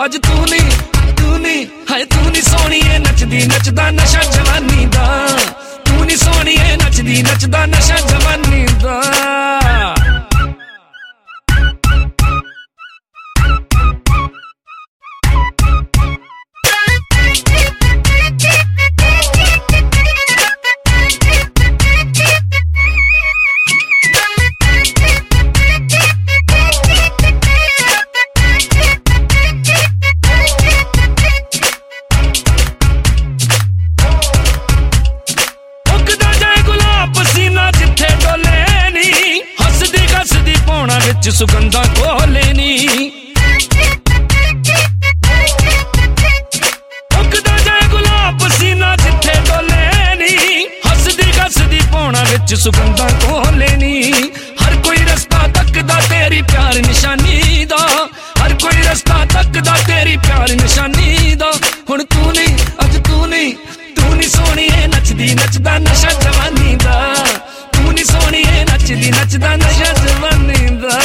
अज तू नहीं हाय तू नहीं सोहणीए नचदी नचदा नशा जवानी दा तू नहीं सोहणीए नचदी नचदा नशा जवानी दा सुगंधा कोले नी उगदा जाए गुलाब पसीना जिथे डोले नी हसदी गसदी पौना विच सुगंधा कोले नी हर कोई रस्ता तकदा तेरी प्यार निशानी दा हर कोई रस्ता तकदा तेरी प्यार निशानी दा हुण तू नहीं सोहणीए नचदी नचदा नशा जवानी दा तू नहीं सोहणीए नचदी नचदा नशा जवानी दा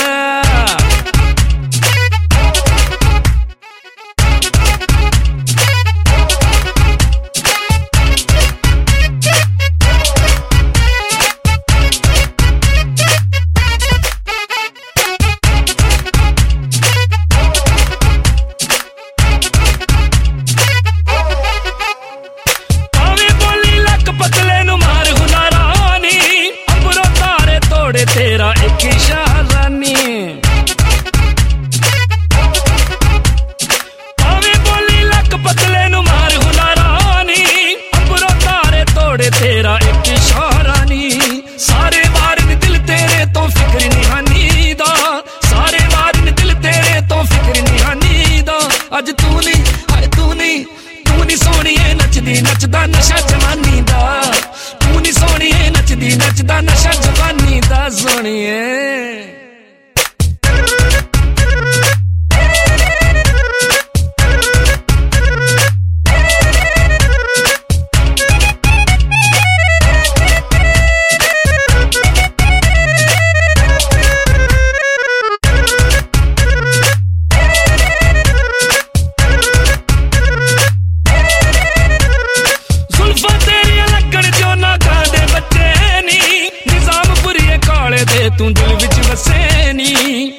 तेरा एक इशारा नी भावे बोली लक पतले नु मार हुलारा नी अंबरों तारे तोड़े तेरा एक इशारा नी सारे वार ने दिल तेरे तो फिक्र निहानी दा सारे वार ने दिल तेरे तो फिक्र निहानी दा अज तू नहीं सोहणीए नचदी नचदा नशा जवानी दा तू नहीं सोहणीए नचदी नचदा नशा जवानी दा सोहणीए तू दिल विच वसे नी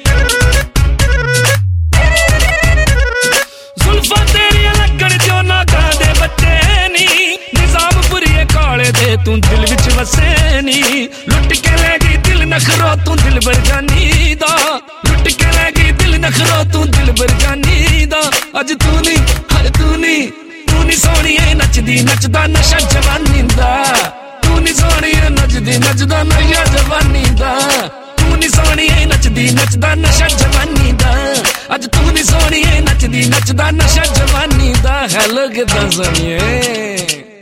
जुल्फा तेरिया लगन जो ना दे बच्चे नी निजाम पुरिये काले दे तू दिल विच वसे नी लुट के ले गई दिल नखरो तू दिल बर जानी दा लुट के ले गई दिल नखरो तू दिल बर जानी दा अज तू नहीं सोहणीए नचदी नचदा नशा जवानी दा तू नहीं सोहणीए नचदी नचदा नशा जवानी दा तू नहीं सोहणीए नचदी नचदा नशा जवानी दा अज तू नहीं सोहणीए नचदी नचदा नशा जवानी दा हेलो किदां सोहणीए।